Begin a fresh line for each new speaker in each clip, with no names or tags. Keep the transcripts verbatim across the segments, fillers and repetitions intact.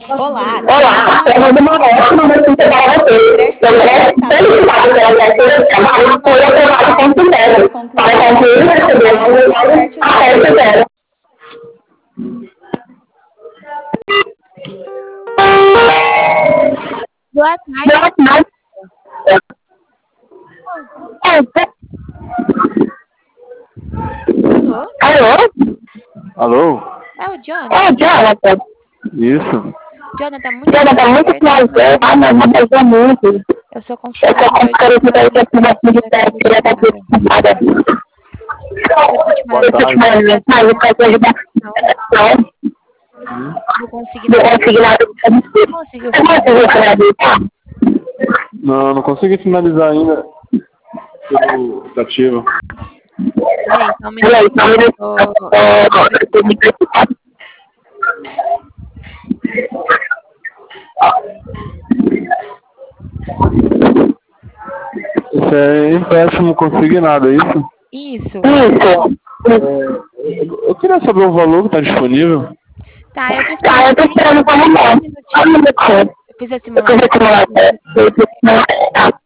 Olá,
Olá, eu vou demorar uma notícia para você. Eu felicitado pela criatura de trabalho foi aprovado com sucesso para concluir o recebimento a festa dela.
Boa tarde.
Boa tarde.
Alô?
Alô?
Alô?
É o Jonathan.
É o Jonathan.
Isso.
Jonathan, muito
Jonathan, muito prazer. Ah, mas uma pessoa muito.
Eu sou
Eu
consultora
sou consultora de investigação de teste que já está preocupada.
Boa tarde.
Mas eu posso ajudar.
Não consegui
Não
nada.
consegui nada.
Não conseguiu
Você conseguiu finalizar?
Não, não consegui finalizar ainda pelo aplicativo.
Peraí, só um
Peraí,
minuto.
só um minuto.
Tô-
Eu estou me preocupado.
Isso é empréstimo, não consegui nada, é isso?
Isso.
Isso.
É, eu queria saber o valor que está disponível.
Tá, eu tô
Tá, eu tô esperando
esperando.
pra mulher.
Um
Um
minutinho.
minutinho.
Eu fiz a
Eu fiz
simulação.
a simulação. Eu fiz a simulação.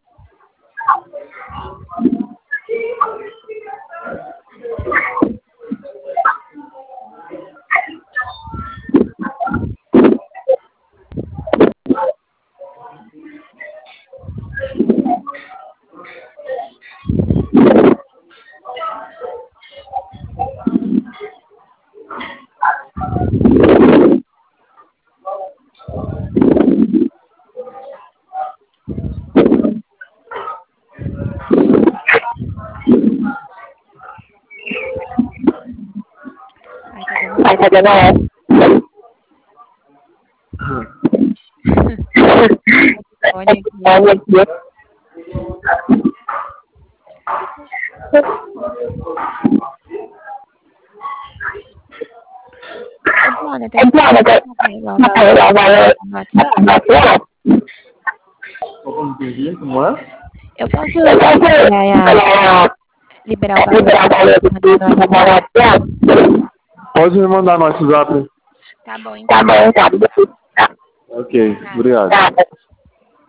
Ai, tá dando
Vai, tá dando essa.
fone aqui.
Olha aqui.
Ô, Jonathan,
É claro,
vai
ela vai
no WhatsApp?
na tela.
Como é?
Eu posso
Eu posso
é, liberar o valor
liberar o valor do
mandar no
no
WhatsApp?
WhatsApp.
Pode me mandar no WhatsApp.
Tá bom, então.
Tá bom, tá.
Ok, obrigado.
Tá.